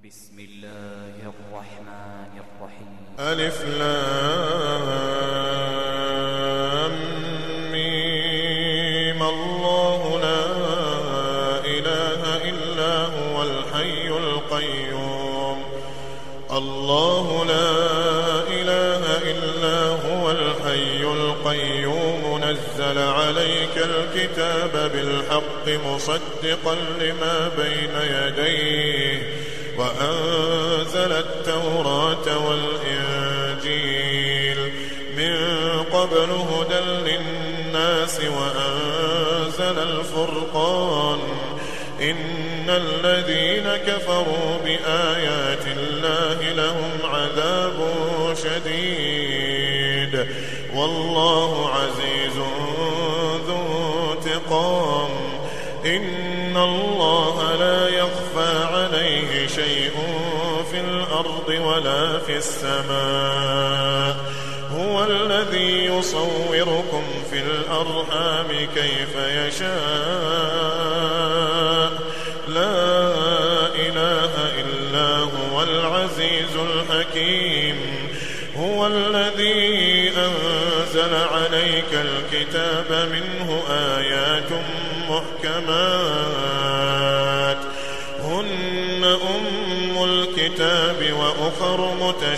بسم الله الرحمن الرحيم. ألف لام ميم. الله لا إله إلا هو الحي القيوم. الله لا إله إلا هو الحي القيوم. نزل عليك الكتاب بالحق مصدقا لما بين يديه وأنزل التوراة والإنجيل من قبل هدى للناس وأنزل الفرقان. إن الذين كفروا بآيات الله لهم عذاب شديد والله عزيز ذو انتقام. إن الله لا يخفى عليه شيء في الأرض ولا في السماء. هو الذي يصوركم في الأرحام كيف يشاء. لا إله إلا هو العزيز الحكيم. هو الذي أنزل عليك الكتاب منه آيات محكمات هن أم الكتاب وأخر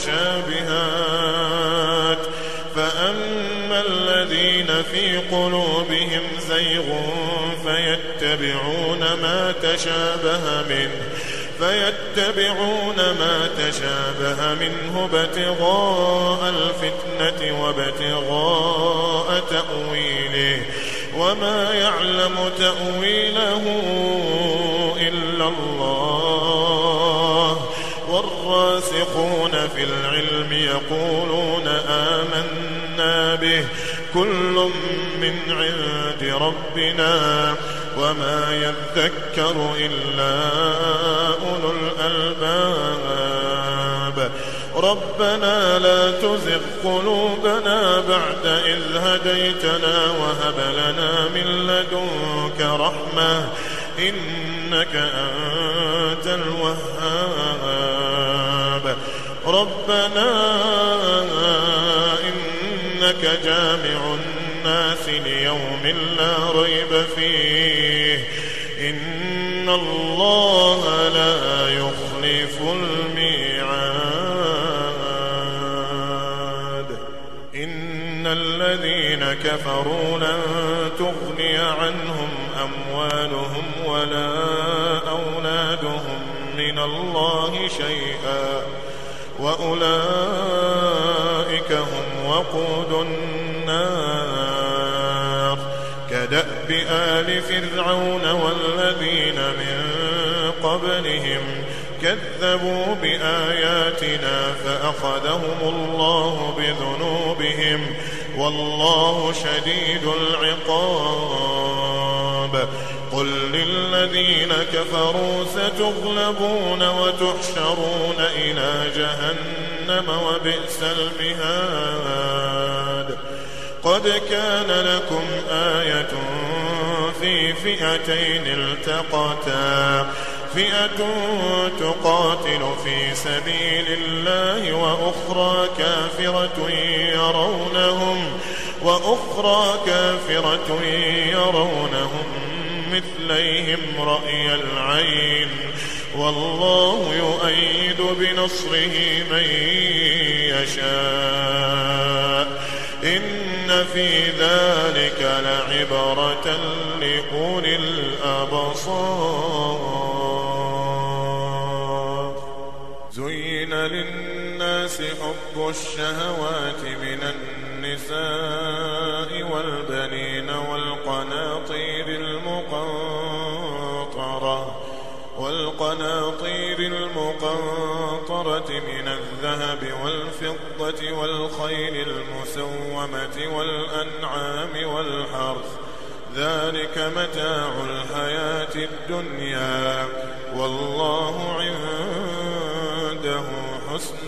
متشابهات. فأما الذين في قلوبهم زيغ فيتبعون ما تشابه منه ابتغاء الفتنة وابتغاء تأويله وما يعلم تأويله إلا الله. والراسخون في العلم يقولون آمنا به كل من عند ربنا وما يذكر إلا أولو الألباب. ربنا لا تزغ قلوبنا بعد إذ هديتنا وهب لنا من لدنك رحمة إنك أنت الوهاب. ربنا إنك جامع الناس ليوم لا ريب فيه إن الله لا يخلف الميعاد. إن الذين كفروا لن تغني عنهم أموالهم ولا أولادهم من الله شيئا وأولئك هم وقود النار. كدأب آل فرعون والذين من قبلهم كذبوا بآياتنا فأخذهم الله بذنوبهم والله شديد العقاب. قل للذين كفروا ستغلبون وتحشرون إلى جهنم وبئس المهاد. قد كان لكم آية في فئتين التقتا فئة تقاتل في سبيل الله وأخرى كافرة يرونهم مثليهم رأي العين والله يؤيد بنصره من يشاء. إن في ذلك لعبرة لأولي الأبصار. زين للناس حب الشهوات من النساء والبنين والقناطير المقنطرة من الذهب والفضة والخيل المسومة والأنعام والحرث ذلك متاع الحياة الدنيا والله عنده حسن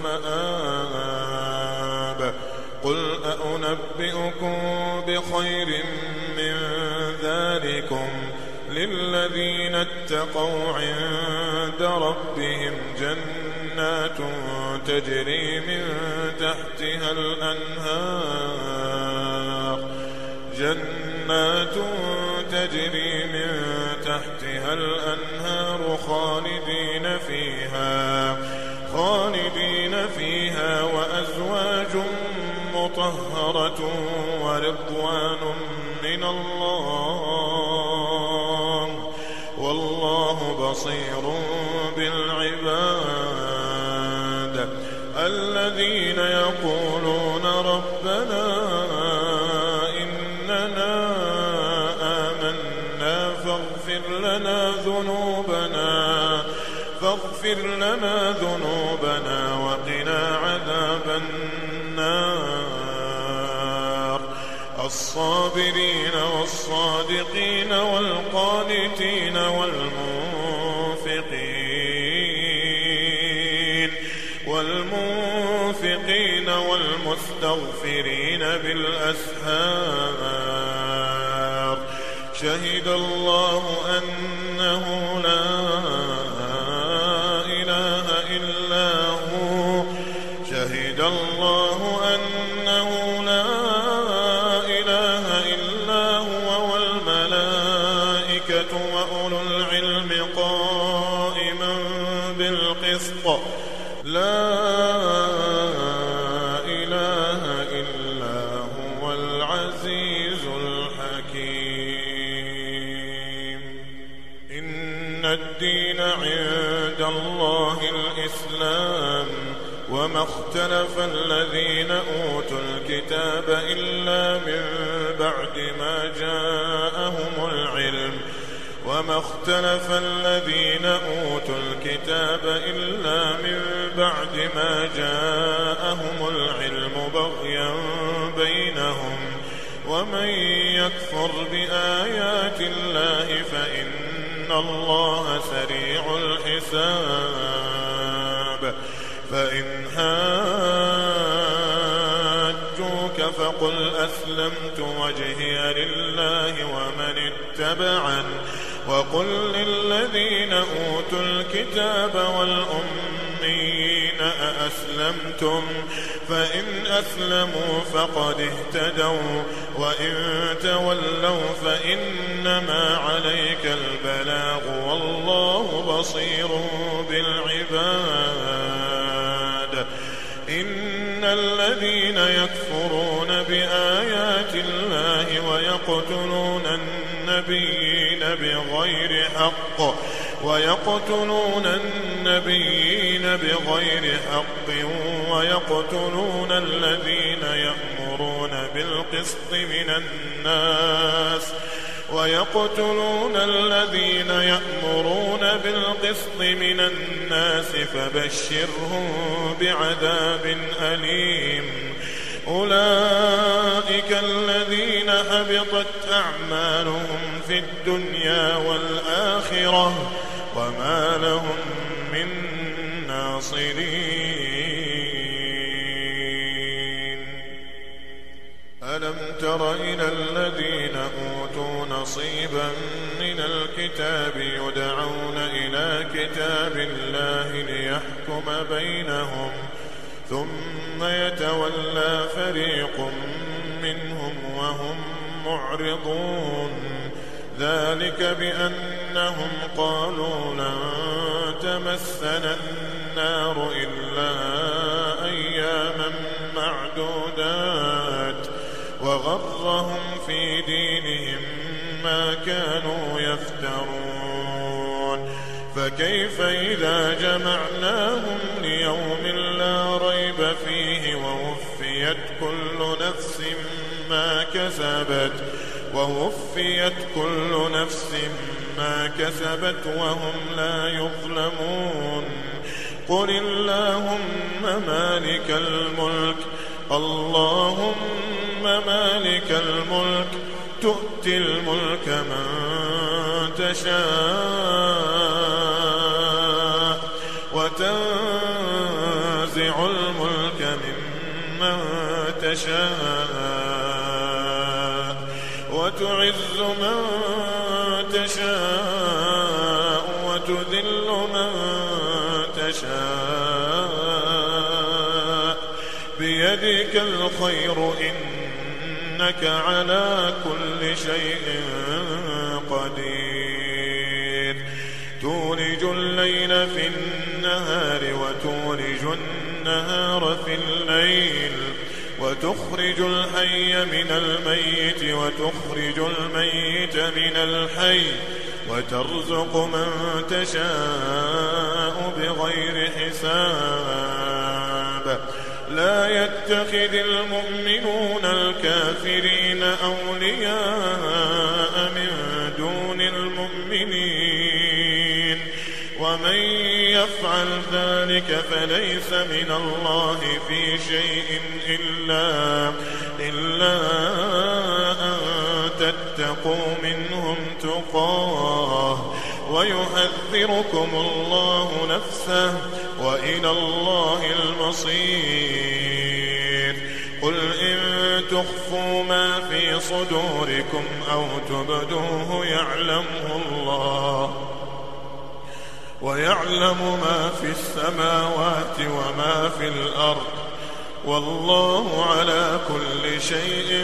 المآب. قل أنبئكم بخير من ذلكم للذين اتقوا عند ربهم جنات تجري من تحتها الأنهار خالدين فيها وأزواج مطهرة ورضوان من الله والله بصير بالعباد. الذين يقولون ربنا إننا آمنا فاغفر لنا ذنوبنا وقنا عذاب النار. الصابرين والصادقين والقانتين والمنفقين والمستغفرين بالأسحار. شهد الله أنه لا إله إلا هو والملائكة وأولو العلم قائما بالقسط. لا إله إلا هو العزيز الحكيم. إن الدين عند الله الإسلام وما اختلف الذين أوتوا الكتاب إلا من بعد ما جاءهم العلم بغيا بينهم. ومن يكفر بآيات الله فإن الله سريع الحساب. فإن حاجوك فقل أسلمت وجهي لله ومن اتبعني وقل للذين أوتوا الكتاب والأميين أأسلمتم فإن أسلموا فقد اهتدوا وإن تولوا فإنما عليك البلاغ والله بصير بالعباد. إن الذين يكفرون بآيات الله ويقتلون النبيين بغير حق ويقتلون الذين يأمرون بالقسط من الناس فبشرهم بعذاب أليم. أولئك الذين حبطت أعمالهم في الدنيا والآخرة وما لهم من ناصرين. ألم تر إلى الذين أوتوا نصيبا من الكتاب يدعون إلى كتاب الله ليحكم بينهم ثم يتولى فريق منهم وهم معرضون. ذلك بأنهم قالوا لن تمسنا النار إلا أياما معدودات وغرهم في دينهم ما كانوا يفترون. فكيف إذا جمعناهم ليوم لا ريب فيه ووفيت كل نفس ما كسبت وهم لا يظلمون. قل اللهم مالك الملك تؤتي الملك من تشاء وتنزع الملك ممن تشاء وتعز من تشاء تشاء بيدك الخير إنك على كل شيء قدير تولج الليل في النهار وتولج النهار في الليل وتخرج الحي من الميت وتخرج الميت من الحي وترزق من تشاء بغير حساب لا يتخذ المؤمنون الكافرين أولياء من دون المؤمنين ومن يفعل ذلك فليس من الله في شيء إلا أن تتقوا منهم تقاه ويحذركم الله نفسه وإلى الله المصير قل إن تخفوا ما في صدوركم أو تبدوه يعلمه الله ويعلم ما في السماوات وما في الأرض والله على كل شيء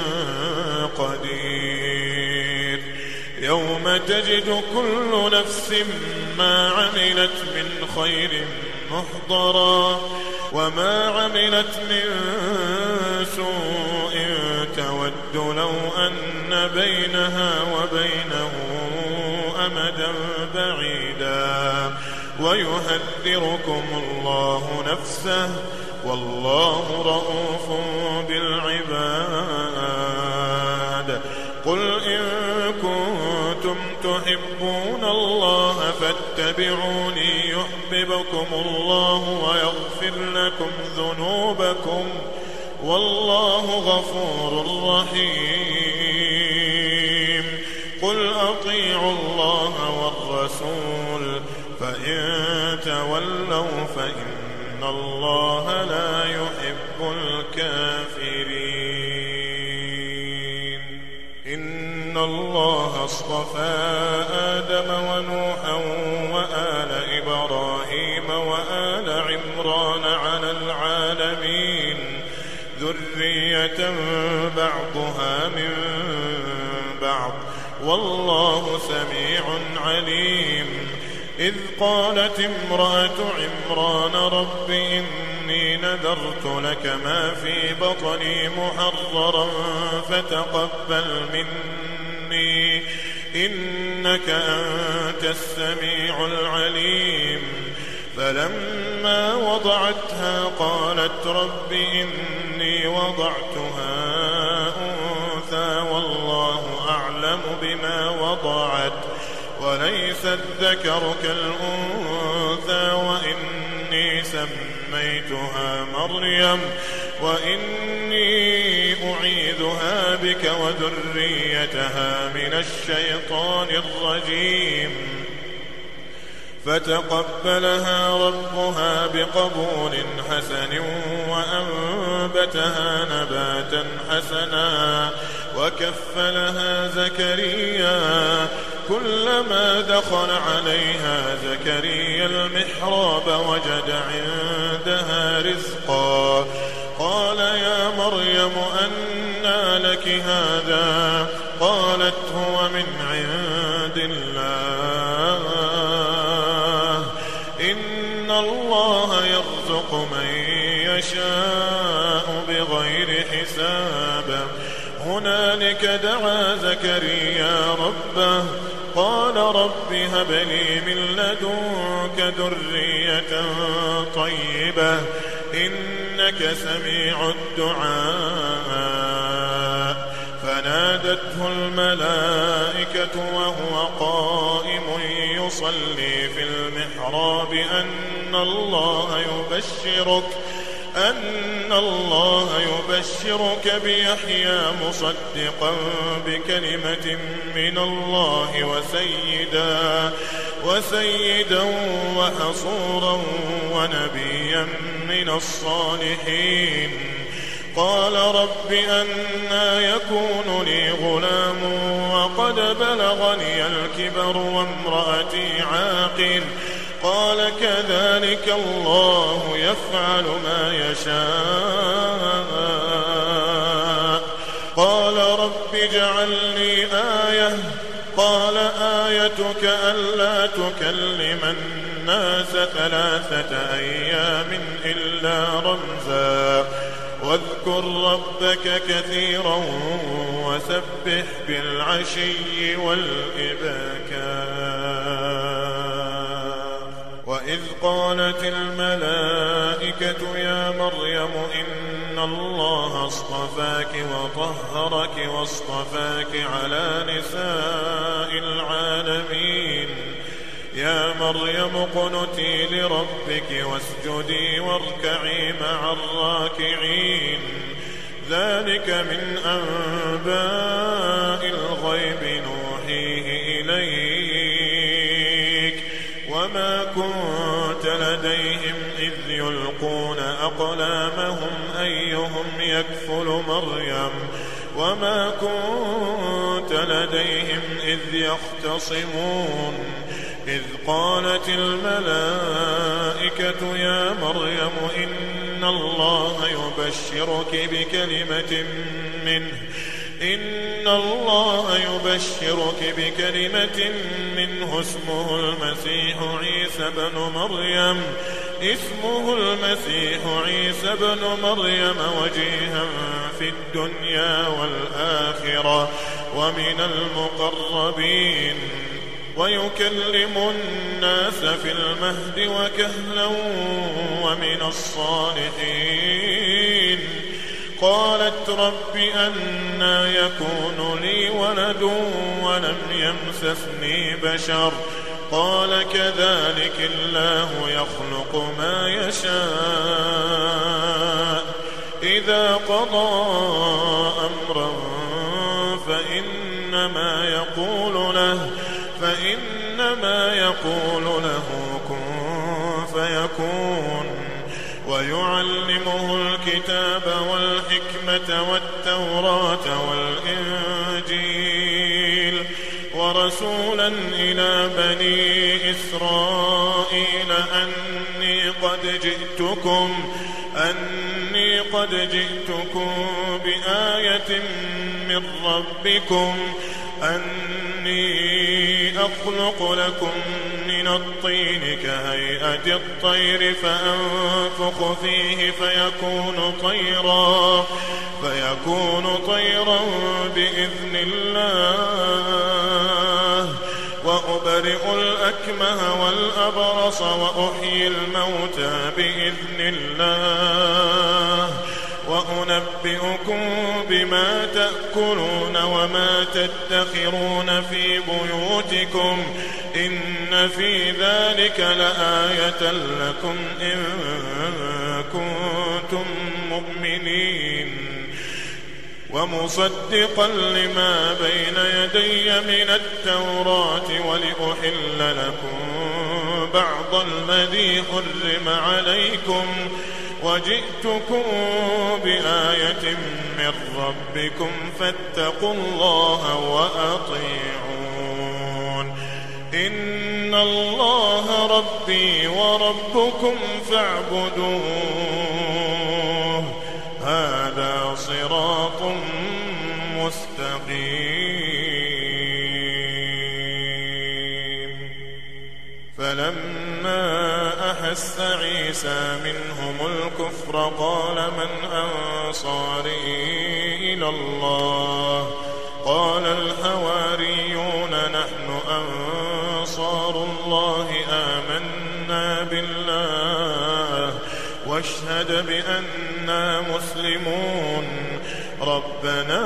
قدير يوم تجد كل نفس ما عملت من خير محضرا وما عملت من سوء تود لو أن بينها وبينه أمدا بعيدا ويحذركم الله نفسه والله رءوف بالعباد قل إن كنتم تحبون الله فاتبعوني يحببكم الله ويغفر لكم ذنوبكم والله غفور رحيم قل أطيعوا الله والرسول فإن تولوا فإن الله لا يحب الكافرين إن الله اصطفى آدم ونوحا وآل إبراهيم وآل عمران على العالمين ذرية بعضها من بعض والله سميع عليم إذ قالت امرأة عمران رب إني نذرت لك ما في بطني محررا فتقبل مني إنك أنت السميع العليم فلما وضعتها قالت رب إني وضعتها أنثى والله أعلم بما وضعت وليس الذكر كالأنثى وإني سميتها مريم وإني أعيذها بك وذريتها من الشيطان الرجيم فتقبلها ربها بقبول حسن وأنبتها نباتا حسنا وكفلها زكريا كلما دخل عليها زكريا المحراب وجد عندها رزقا قال يا مريم أنى لك هذا قالت هو من عند الله إن الله يرزق من يشاء بغير حساب هنالك دعا زكريا ربه قال رب هب لي من لدنك ذرية طيبة إنك سميع الدعاء فنادته الملائكة وهو قائم يصلي في المحراب أن الله يبشرك بيحيى مصدقا بكلمة من الله وسيدا وحصورا ونبيا من الصالحين قال رب أنى يكون لي غلام وقد بلغني الكبر وامرأتي عاقر قال كذلك الله يفعل ما يشاء قال رب اجعل لي آية قال آيتك ألا تكلم الناس 3 أيام إلا رمزا واذكر ربك كثيرا وسبح بالعشي والإبكار وإذ قالت الملائكة يا مريم إن الله اصطفاك وطهرك واصطفاك على نساء العالمين يا مريم اقنتي لربك واسجدي واركعي مع الراكعين ذلك من أنباء الغيب نوحيه إليك وما كنت لديهم إذ يلقون أقلامهم أيهم يكفل مريم وما كنت لديهم إذ يختصمون إذ قالت الملائكة يا مريم إن الله يبشرك بكلمة منه اسمه المسيح عيسى بن مريم وجيها في الدنيا والآخرة ومن المقربين ويكلم الناس في المهد وكهلا ومن الصالحين قالت رب أنى يكون لي ولد ولم يمسسني بشر قال كذلك الله يخلق ما يشاء إذا قضى أمرا فإنما يقول له كن فيكون ويعلمه الكتاب والحكمة والتوراة والإنجيل ورسولا إلى بني إسرائيل أني قد جئتكم بآية من ربكم أني أخلق لكم من الطين كهيئة الطير فأنفخ فيه فيكون طيرا بإذن الله وأبرئ الأكمه والأبرص وأحيي الموتى بإذن الله وأنبئكم بما تأكلون وما تدخرون في بيوتكم إن في ذلك لآية لكم إن كنتم مؤمنين ومصدقا لما بين يدي من التوراة ولأحل لكم بعض الذي حرم عليكم وجئتكم بآية من ربكم فاتقوا الله وأطيعون إن الله ربي وربكم فاعبدوه هذا صراط مستقيم فلما أحس عيسى منهم الكفر قال من أنصاري إلى الله قال الحواريون نحن أنصار الله آمنا بالله واشهد بأننا مسلمون ربنا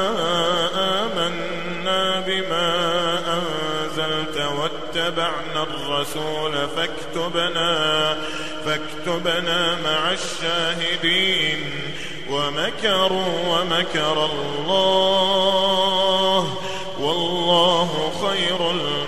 آمنا بما أنزلت واتبعنا الرسول فاكتبنا مع الشاهدين ومكروا ومكر الله والله خير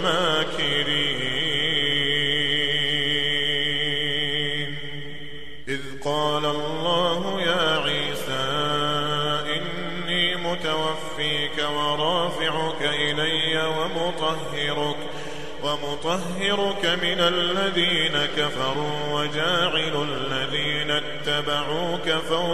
الماكرين إذ قال الله يا عيسى إني متوفيك ورافعك إلي ومطهرك من الذين كفروا وجاعل الذين اتبعوك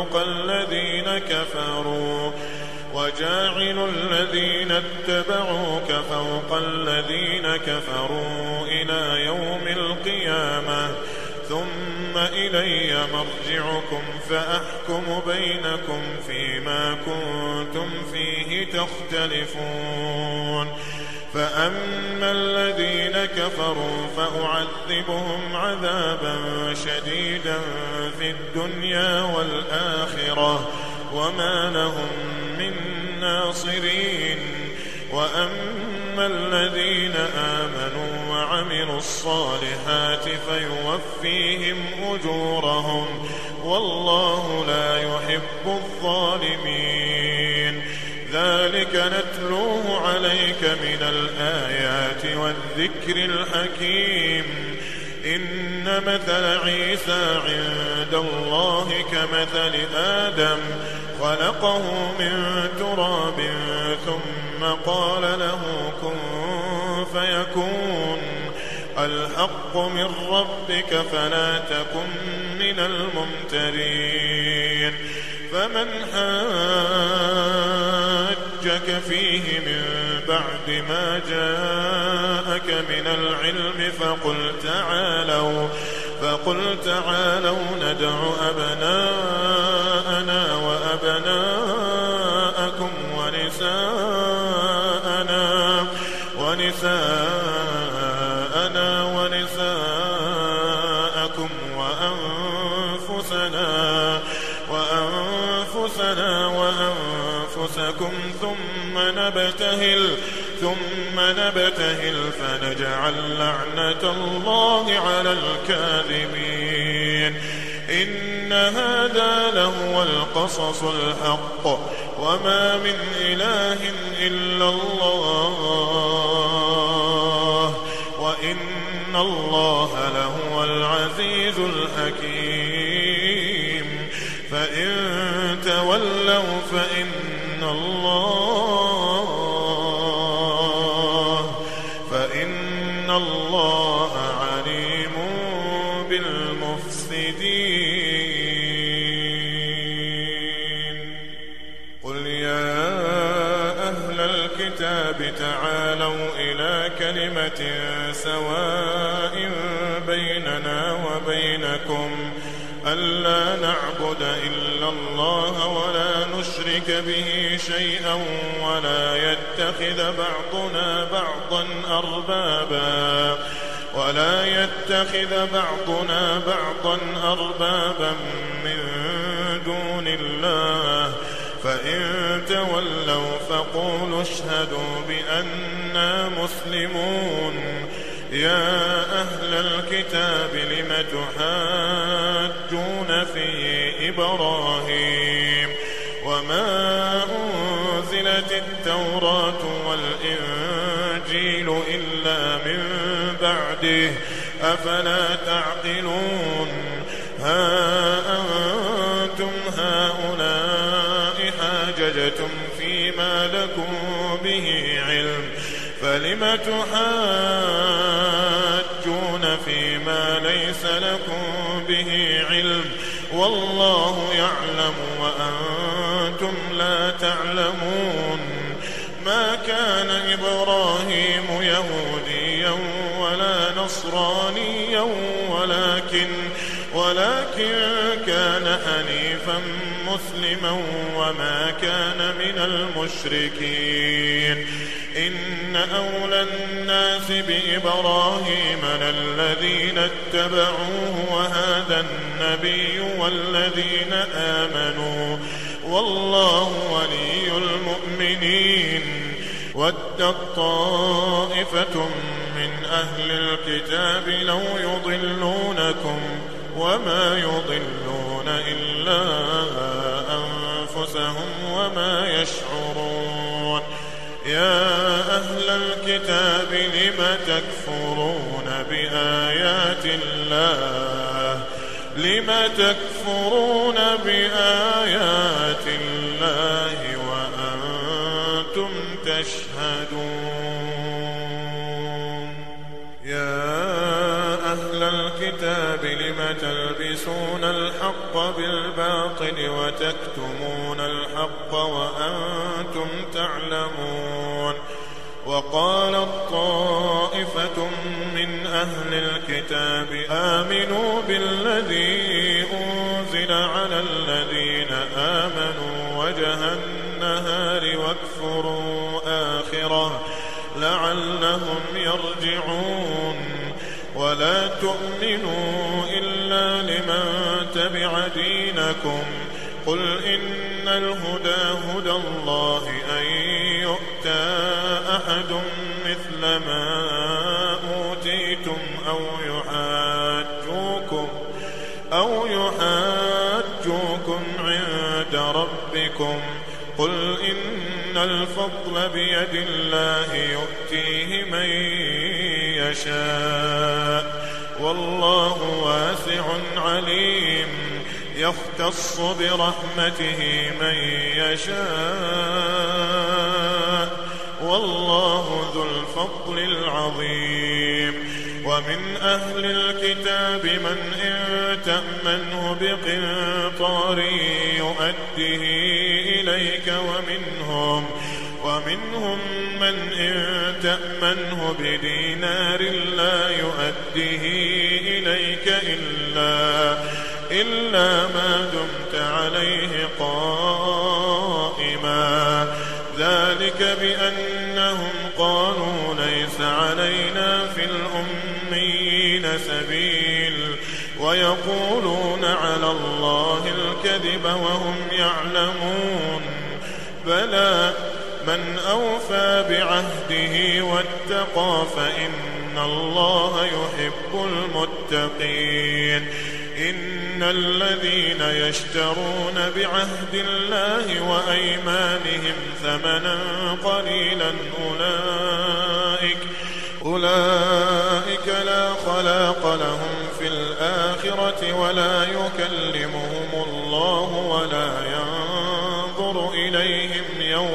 فوق الذين كفروا إلى يوم القيامة ثم إلي مرجعكم فأحكم بينكم فيما كنتم فيه تختلفون فأما الذين كفروا فأعذبهم عذابا شديدا في الدنيا والآخرة وما لهم من ناصرين وأما الذين آمنوا وعملوا الصالحات فيوفيهم أجورهم والله لا يحب الظالمين ذلك نتلوه عليك من الآيات والذكر الحكيم إن مثل عيسى عند الله كمثل آدم خلقه من تراب ثم قال له كن فيكون الحق من ربك فلا تكن من الممترين فمن حاجك فيه من بعد ما جاءك من العلم فقل تعالوا ندع أبناءنا وأبناءكم ونساءنا ونساءكم وأنفسكم ثم نبتهل فنجعل لعنة الله على الكاذبين إن هذا لهو القصص الحق وما من إله إلا الله وإن الله لهو العزيز الحكيم فإن تولوا فإن الله عليم بالمفسدين قل يا أهل الكتاب تعالوا إلى كلمة سواء بيننا وبينكم ألا نعبد إلا الله ولا نشرك به شيئا ولا يتخذ بعضنا بعضا أربابا من دون الله فإن تولوا فقولوا اشهدوا بأننا مسلمون يا أهل الكتاب لم تحاجون في إبراهيم وما أنزلت التوراة والإنجيل إلا من بعده أفلا تعقلون ها أنتم هؤلاء حاججتم فيما لكم به علم فلم تحاجون فيما ليس لكم به علم والله يعلم وأنتم لا تعلمون ما كان إبراهيم يهوديا ولا نصرانيا ولكن كان حنيفا مسلما وما كان من المشركين إن أولى الناس بإبراهيم للذين اتبعوه وهذا النبي والذين آمنوا والله ولي المؤمنين ودت طائفة من أهل الكتاب لو يضلونكم وما يضلون إلا أنفسهم وما يشعرون يا أهل الكتاب لم تكفرون بآيات الله وأنتم تشهدون تلبسون الحق بالباطل وتكتمون الحق وأنتم تعلمون. وقالت طائفة من أهل الكتاب آمنوا بالذي أنزل على الذين آمنوا وجه النهار واكفروا آخره لعلهم يرجعون. ولا تؤمنوا إلا لمن تبع دينكم قل إن الهدى هدى الله أن يؤتى أحد مثل ما أوتيتم أو يحاجوكم عند ربكم قل إن الفضل بيد الله يؤتيه من يشاء والله واسع عليم يختص برحمته من يشاء والله ذو الفضل العظيم. ومن أهل الكتاب من إن تأمنه بقنطار يؤده إليك ومنهم من إن تأمنه بدينار لا يؤده إليك إلا ما دمت عليه قائما ذلك بأنهم قالوا ليس علينا في الأميين سبيل ويقولون على الله الكذب وهم يعلمون. بلى من أوفى بعهده واتقى فإن الله يحب المتقين. إن الذين يشترون بعهد الله وأيمانهم ثمنا قليلا أولئك لا خلاق لهم في الآخرة ولا يكلمهم الله ولا ينظر إليهم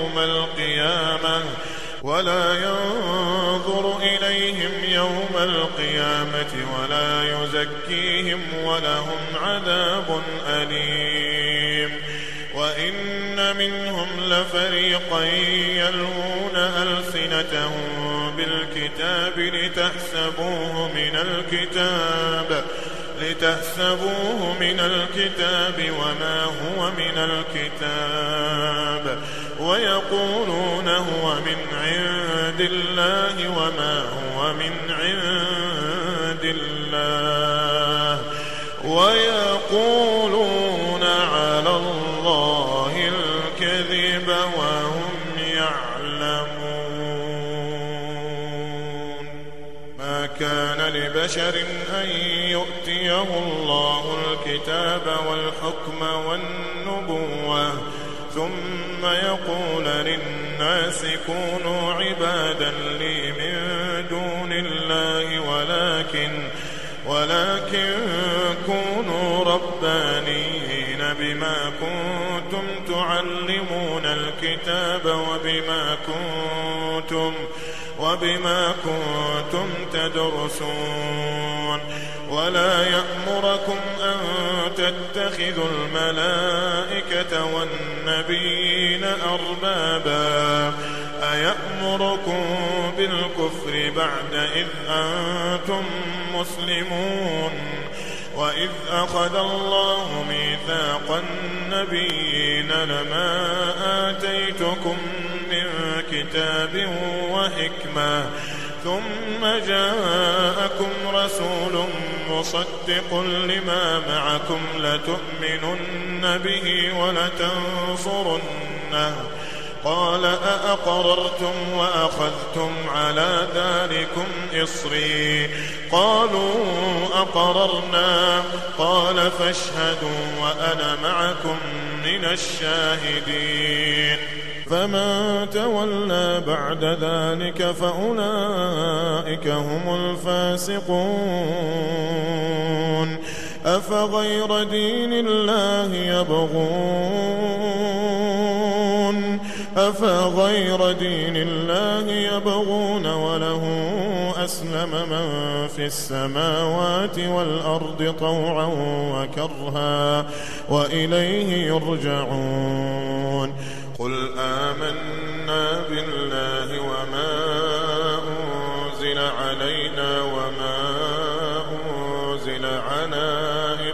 يوم القيامة ولا يزكيهم ولهم عذاب أليم. وإن منهم لفريقا يلوون ألسنتهم بالكتاب لتحسبوه من الكتاب وما هو من الكتاب ويقولون هو من عند الله وما هو من عند الله ويقولون على الله الكذب وهم يعلمون. ما كان لبشر أن يؤتيه الله الكتاب والحكم والنبوة ثم يقول للناس كونوا عبادا لي من دون الله ولكن كونوا ربانيين بما كنتم تعلمون الكتاب وبما كنتم تدرسون. ولا يأمركم أن تتخذوا الملائكة والنبيين أربابا أيأمركم بالكفر بعد إذ أنتم مسلمون. وإذ أخذ الله ميثاق النبيين لما آتيتكم من كتاب وحكمة ثم جاءكم رسول مصدق لما معكم لتؤمنن به ولتنصرنه قال أأقررتم وأخذتم على ذلكم إصري قالوا أقررنا قال فاشهدوا وأنا معكم من الشاهدين. فمن تولى بعد ذلك فأولئك هم الفاسقون. أفغير دين الله يبغون وله أسلم من في السماوات والأرض طوعا وكرها وإليه يرجعون قل آمنا بالله وما أنزل علينا وما أنزل على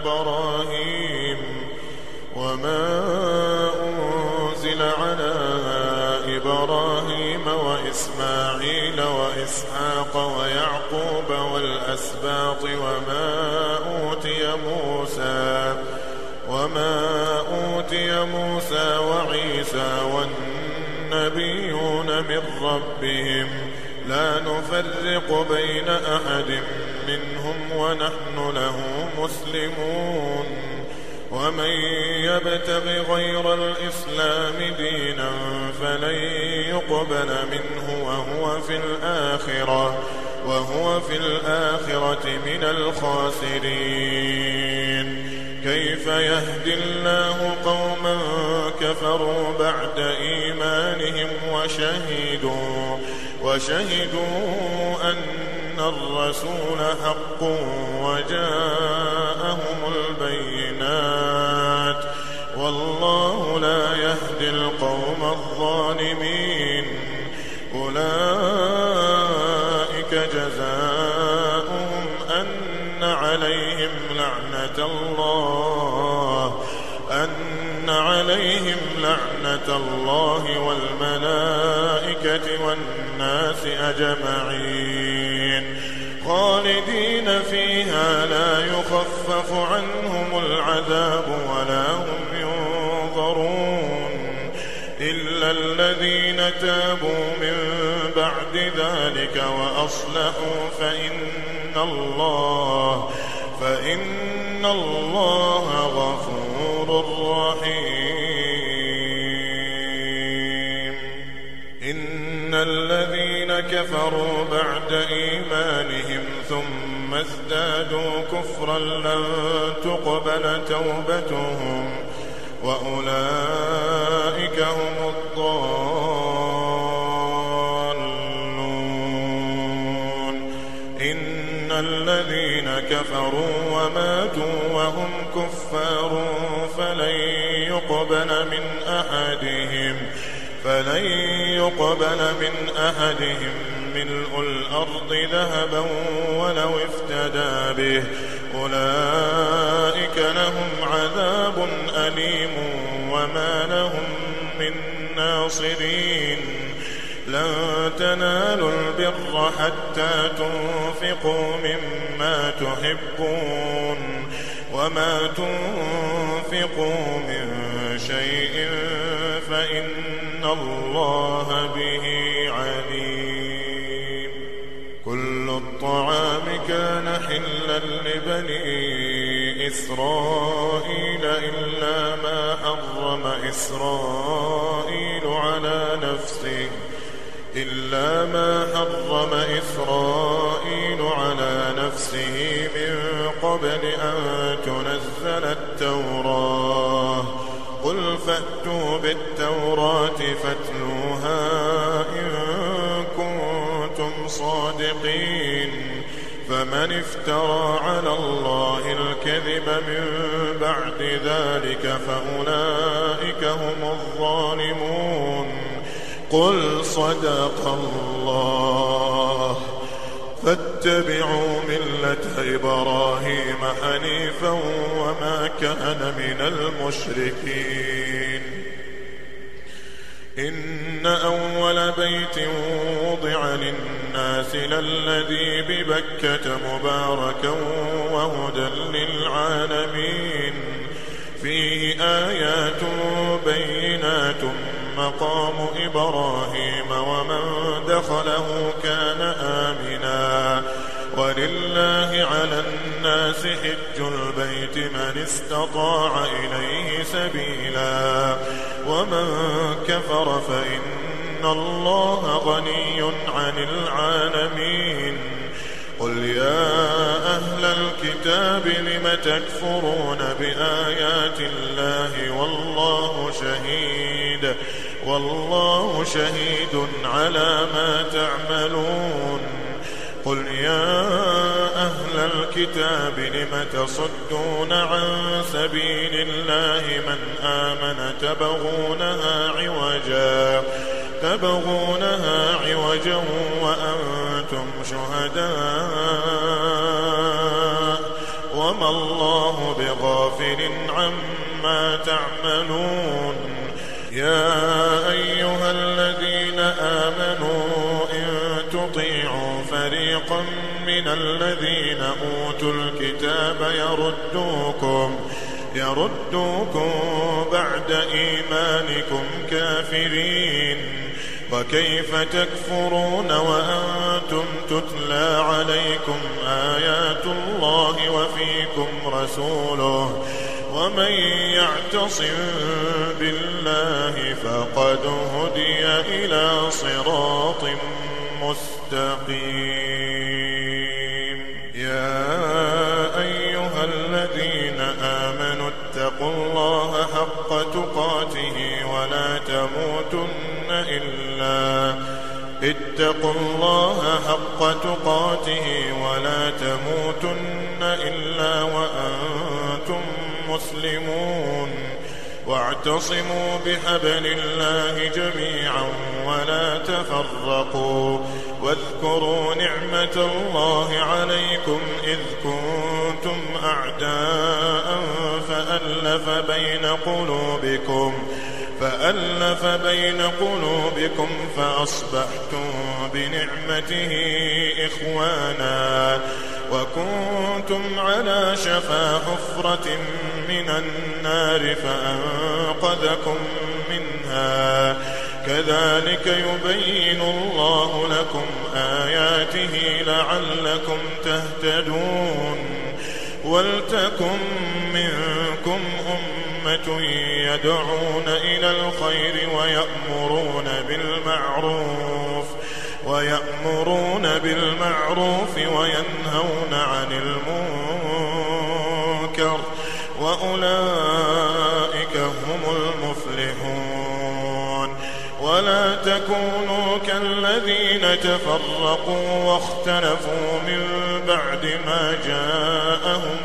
إبراهيم وإسماعيل وإسحاق ويعقوب والأسباط وما أوتي موسى وعيسى والنبيون من ربهم لا نفرق بين أحد منهم ونحن له مسلمون ومن يبتغ غير الإسلام دينا فلن يقبل منه وهو في الآخرة من الخاسرين كيف يهدي الله قوما كفروا بعد إيمانهم وشهدوا أن الرسول حق وجاءهم البينات والله لا يهدي القوم الظالمين أولئك جزاؤهم أن عليهم لعنة الله والملائكة والناس أجمعين خالدين فيها لا يخفف عنهم العذاب ولا هم ينظرون إلا الذين تابوا من بعد ذلك وأصلحوا فإن الله غفور رحيم إن الذين كفروا بعد إيمانهم ثم ازدادوا كفرا لن تقبل توبتهم وأولئك هم الضالون إن الذين كفروا وماتوا وهم كفار فلن يقبل من أحدهم ملء الأرض ذهبا ولو افتدى به أولئك لهم عذاب أليم وما لهم من ناصرين لن تنالوا البر حتى تنفقوا مما تحبون وما تنفقوا من شيء فإن الله به عليم كل الطعام كان حلا لبني إسرائيل إلا ما حرم إسرائيل على نفسه من قبل أن تنزل التوراة قل فأتوا بالتوراة فاتلوها إن كنتم صادقين فمن افترى على الله الكذب من بعد ذلك فأولئك هم الظالمون قل صدق الله فاتبعوا ملة إبراهيم حنيفا وما كان من المشركين إن أول بيت وضع للناس للذي ببكة مباركا وهدى للعالمين فيه آيات بينات مقام إبراهيم ومن دخله كان آمنا ولله على الناس حج البيت من استطاع إليه سبيلا ومن كفر فإن الله غني عن العالمين قل يا أهل الكتاب لم تكفرون بآيات الله والله شهيد على ما تعملون قل يا أهل الكتاب لم تصدون عن سبيل الله من آمن تبغونها عوجا وأنتم شهداء وما الله بغافل عما تعملون. يا أيها الذين آمنوا إن تطيعوا فريقا من الذين أوتوا الكتاب يردوكم بعد إيمانكم كافرين. وكيف تكفرون وأنتم تتلى عليكم آيات الله وفيكم رسوله ومن يعتصم بالله فقد هدي إلى صراط مستقيم. يا أيها الذين آمنوا اتقوا الله حق تقاته ولا تموتن إلا وأنتم مسلمون. واعتصموا بحبل الله جميعا ولا تفرقوا. واذكروا نعمة الله عليكم إذ كنتم أعداء فألف بين قلوبكم فأصبحتم بنعمته إخوانا وكنتم على شفا حفرة من النار فأنقذكم منها. كذلك يبين الله لكم آياته لعلكم تهتدون. ولتكن منكم أمة يدعون إلى الخير ويأمرون بالمعروف وينهون عن المنكر وأولئك هم المفلحون. ولا تكونوا كالذين تفرقوا واختلفوا من بعد ما جاءهم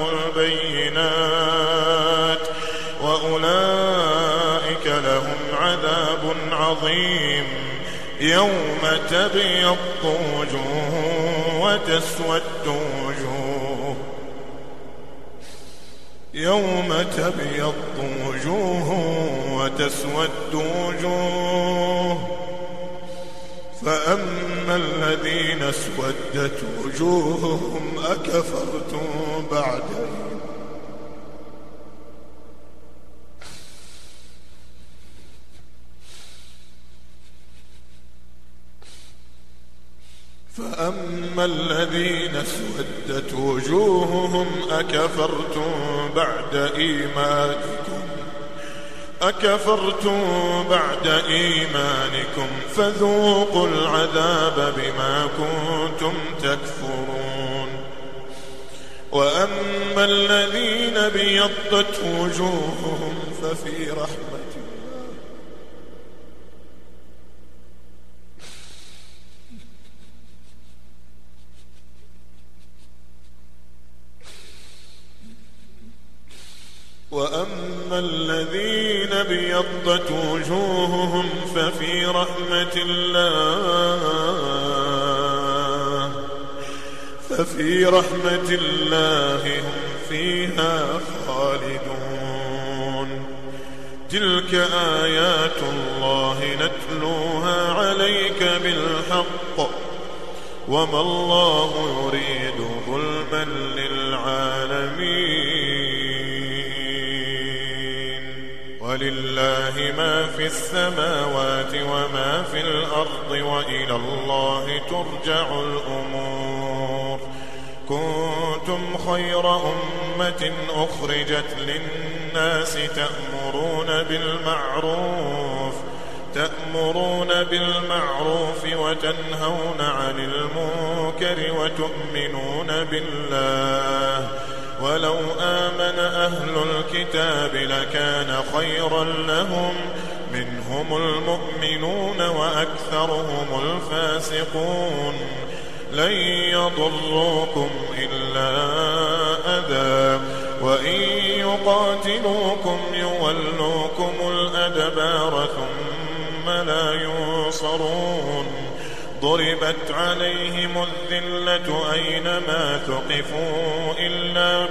البينات وأولئك لهم عذاب عظيم. يوم تبيض وجوه وتسود وجوه فأما الذين اسودت وجوههم أكفرتم بعد إيمانكم فذوقوا العذاب بما كنتم تكفرون. وأما الذين ابيضت وجوههم ففي رحمة الله ففي رحمة الله هم فيها خالدون. تلك آيات الله نتلوها عليك بالحق وما الله يريد ظلما للعالمين. ولله ما في السماوات وما في الأرض وإلى الله ترجع الأمور. كنتم خير أمة أخرجت للناس تأمرون بالمعروف وتنهون عن المنكر وتؤمنون بالله. ولو آمن أهل الكتاب لكان خيرا لهم منهم المؤمنون وأكثرهم الفاسقون. لن يضروكم إلا أذى وإن يقاتلوكم يولوكم الأدبار ثم لا ينصرون ضربت عليهم الذلة أينما ثقفوا إلا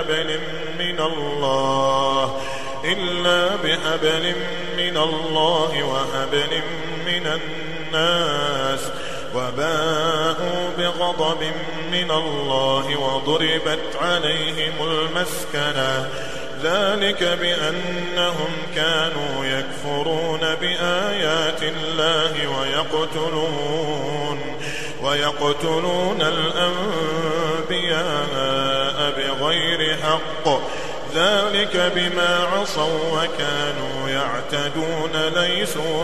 بحبل من الله وحبل من الناس وباءوا بغضب من الله وضربت عليهم المسكنة ذلك بأنهم كانوا يكفرون بآيات الله ويقتلون الأنبياء بغير حق ذلك بما عصوا وكانوا يعتدون ليسوا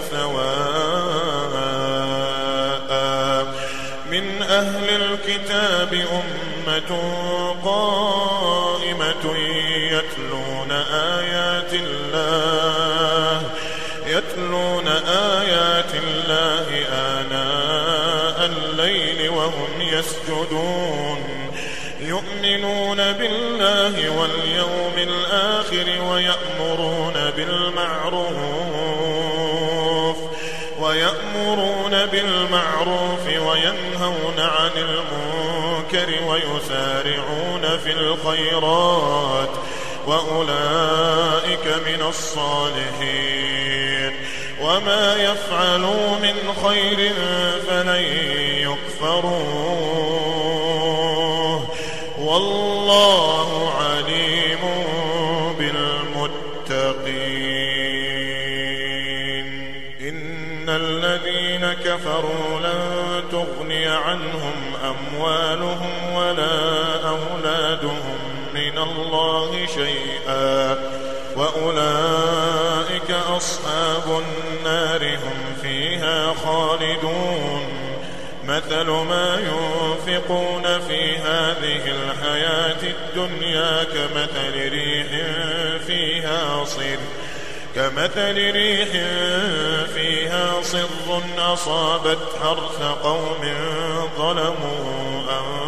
سواء من أهل الكتاب أمة قائمة يتلون آيات الله آناء الليل وهم يسجدون يؤمنون بالله واليوم الآخر ويأمرون بالمعروف وينهون عن المنكر ويسارعون في الخيرات وأولئك من الصالحين وما يفعلوا من خير فلن يكفروه والله عليم بالمتقين إن الذين كفروا لن تغني عنهم أموالهم ولا أولادهم من الله شيئا وأولئك أصحاب النار هم فيها خالدون مثل ما ينفقون في هذه الحياة الدنيا كمثل ريح فيها صر أصابت حرث قوم ظلموا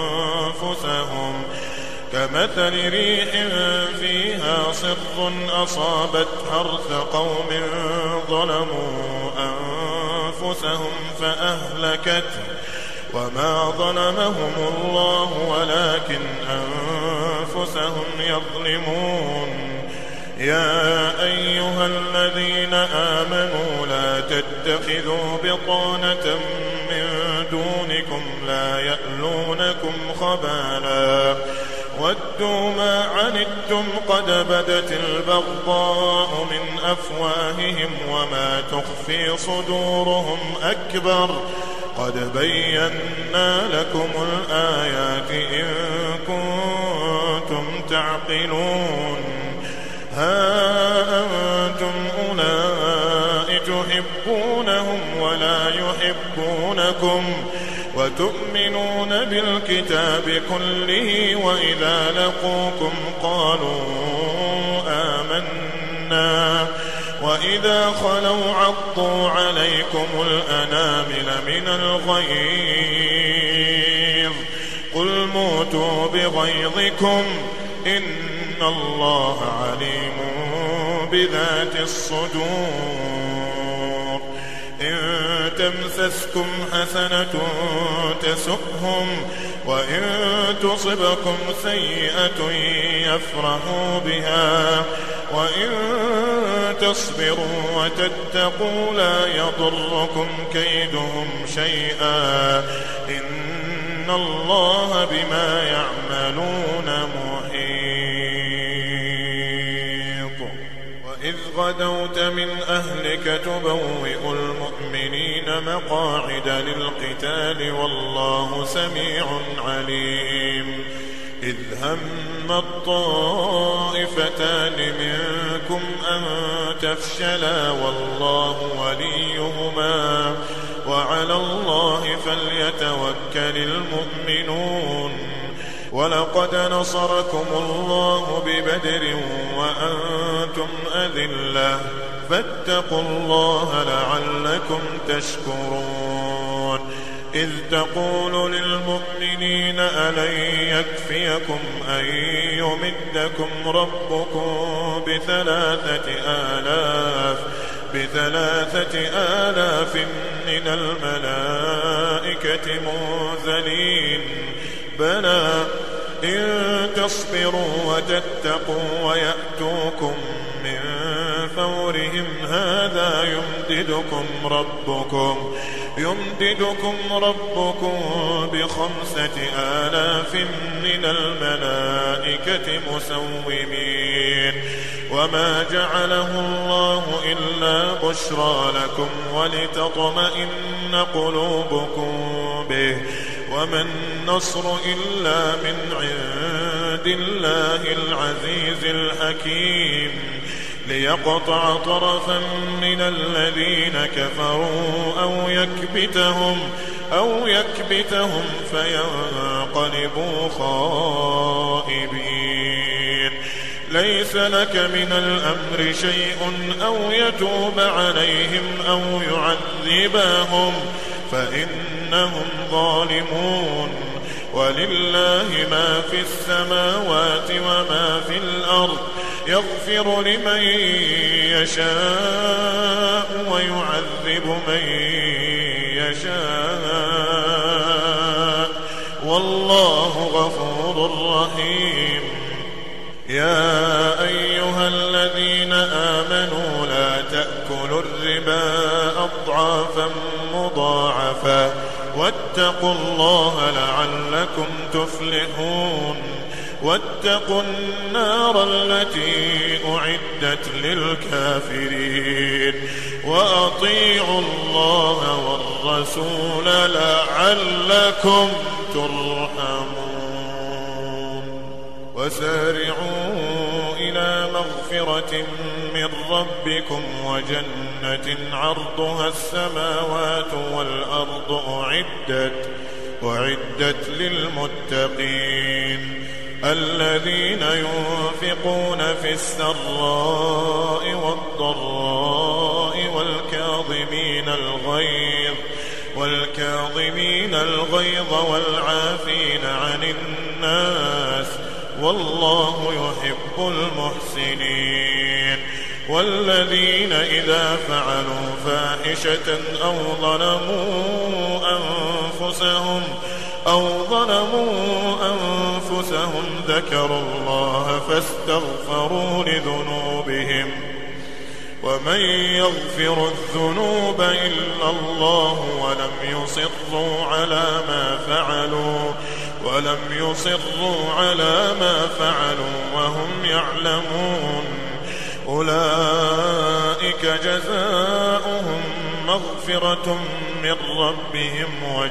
أنفسهم فأهلكته وما ظلمهم الله ولكن أنفسهم يظلمون يا أيها الذين آمنوا لا تتخذوا بطانة من دونكم لا يألونكم خبالا ودوا ما عنتم قد بدت البغضاء من أفواههم وما تخفي صدورهم أكبر قد بينا لكم الآيات إن كنتم تعقلون ها أنتم أولئك تحبونهم ولا يحبونكم وتؤمنون بالكتاب كله وإذا لقوكم قالوا آمنا وإذا خلوا عضوا عليكم الأنامل من الغيظ قل موتوا بغيظكم إن الله عليم بذات الصدور إن تمسسكم حسنة تسؤهم وإن تصبكم سيئة يفرحوا بها وإن تصبروا وتتقوا لا يضركم كيدهم شيئا إن الله بما يعملون محيط وإذ غدوت من أهلك تبوئ المؤمنين مقاعد للقتال والله سميع عليم إذ هم الطائفتان منكم أن تفشلا والله وليهما وعلى الله فليتوكل المؤمنون ولقد نصركم الله ببدر وأنتم أذلة فاتقوا الله لعلكم تشكرون إذ تقول للمؤمنين ألن يكفيكم أن يمدكم ربكم بثلاثة آلاف من الملائكة منزلين بلى إن تصبروا وتتقوا ويأتوكم من فورهم هذا يمددكم ربكم ب5,000 من الملائكة مسومين وما جعله الله إلا بشرى لكم ولتطمئن قلوبكم به وما النصر إلا من عند الله العزيز الحكيم ليقطع طرفا من الذين كفروا أو يكبتهم فينقلبوا خائبين ليس لك من الأمر شيء أو يتوب عليهم أو يعذبهم فإنهم ظالمون ولله ما في السماوات وما في الأرض يغفر لمن يشاء ويعذب من يشاء والله غفور رحيم يا أيها الذين آمنوا لا تأكلوا الربا أضعافا مضاعفة واتقوا الله لعلكم تفلحون واتقوا النار التي أعدت للكافرين وأطيعوا الله والرسول لعلكم ترحمون وسارعوا إلى مغفرة من ربكم وجنة عرضها السماوات والأرض أعدت للمتقين الذين ينفقون في السراء والضراء والكاظمين الغيظ والعافين عن الناس والله يحب المحسنين والذين إذا فعلوا فاحشة أو ظلموا أنفسهم ذكروا الله فاستغفروا لذنوبهم ومن يغفر الذنوب إلا الله ولم يصروا على ما فعلوا وهم يعلمون أولئك جزاؤهم مغفرة من ربهم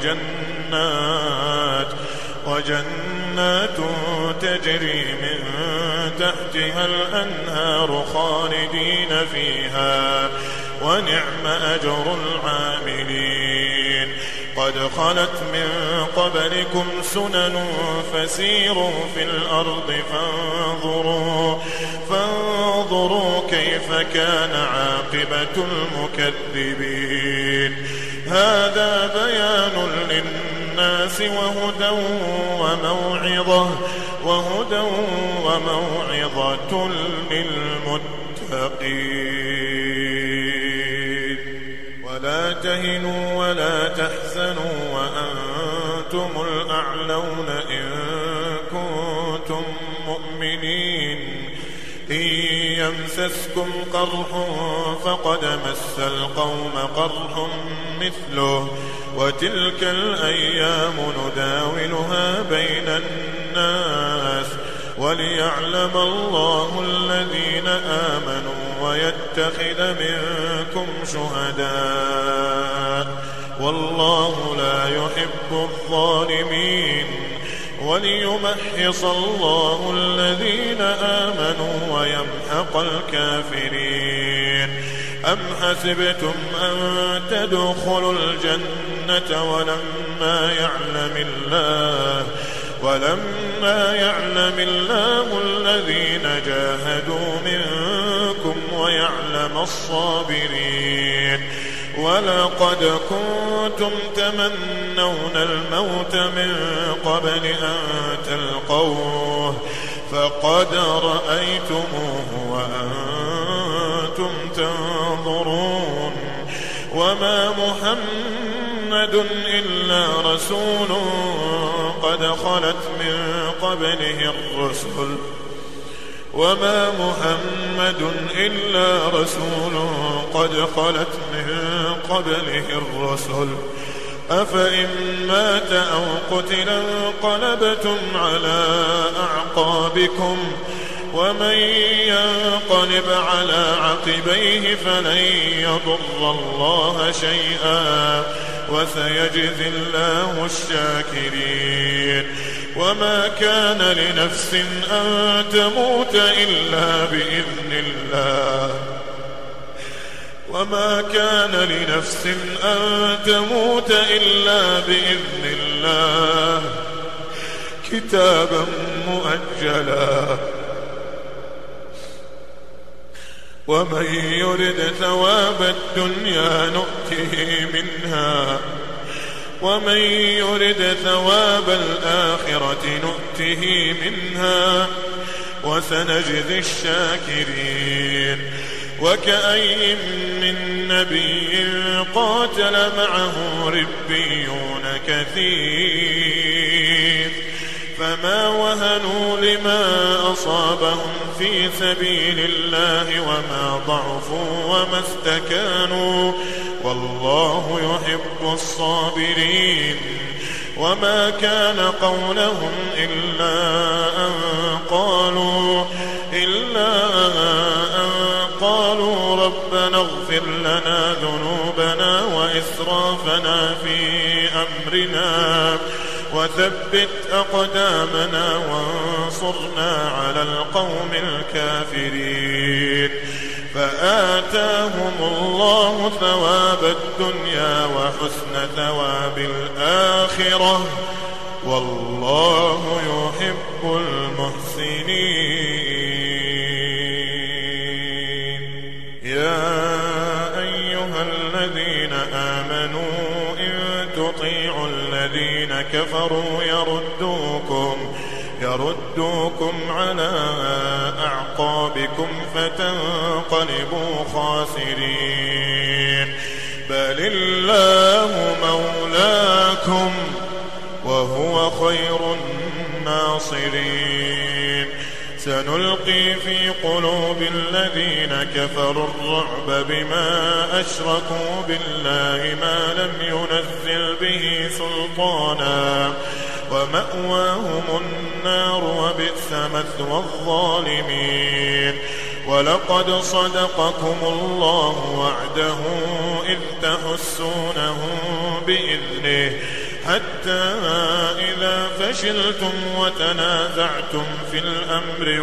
وجنات تجري من تحتها الأنهار خالدين فيها ونعم أجر العاملين قد خلت من قبلكم سنن فسيروا في الأرض فانظروا كيف كان عاقبة المكذبين هذا بيان للناس وهدى وموعظة للمتقين ولا تهنوا ولا تحزنوا وأنتم الأعلون إن كنتم مؤمنين إن يمسسكم قرح فقد مس القوم قرح مثله وتلك الأيام نداولها بين الناس وليعلم الله الذين آمنوا ويتخذ منكم شهداء والله لا يحب الظالمين وليمحص الله الذين آمنوا ويمحق الكافرين أم حسبتم أن تدخلوا الجنة ولما يعلم الله الذين جاهدوا منكم ويعلم الصابرين ولقد كنتم تمنون الموت من قبل أن تلقوه فقد رأيتموه وأنتم تنظرون وما محمد إلا رسول قد خلت من قبله الرسل أفإن مات أو قتل انقلبتم على أعقابكم ومن ينقلب على عقبيه فلن يضر الله شيئا وسيجزي الله الشاكرين وما كان لنفس أن تموت إلا بإذن الله كتابا مؤجلا ومن يرد ثواب الدنيا نؤته منها ومن يرد ثواب الآخرة نؤته منها وسنجزي الشاكرين وكأين من نبي قاتل معه ربيون كثير فما وهنوا لما أصابهم في سبيل الله وما ضعفوا وما استكانوا والله يحب الصابرين وما كان قولهم إلا أن قالوا ربنا اغفر لنا ذنوبنا وإسرافنا في أمرنا وثبت أقدامنا وانصرنا على القوم الكافرين فآتاهم الله ثواب الدنيا وحسن ثواب الآخرة والله يحب المحسنين. يا أيها الذين آمنوا إن تطيعوا الذين كفروا يردوكم على أعقابكم فتنقلبوا خاسرين بل الله مولاكم وهو خير الناصرين. سنلقي في قلوب الذين كفروا الرعب بما أشركوا بالله ما لم ينزل به سلطانا ومأواهم النار وبئس مثوى الظالمين. ولقد صدقكم الله وعده إذ تحسونهم بإذنه حتى إذا فشلتم وتنازعتم في الأمر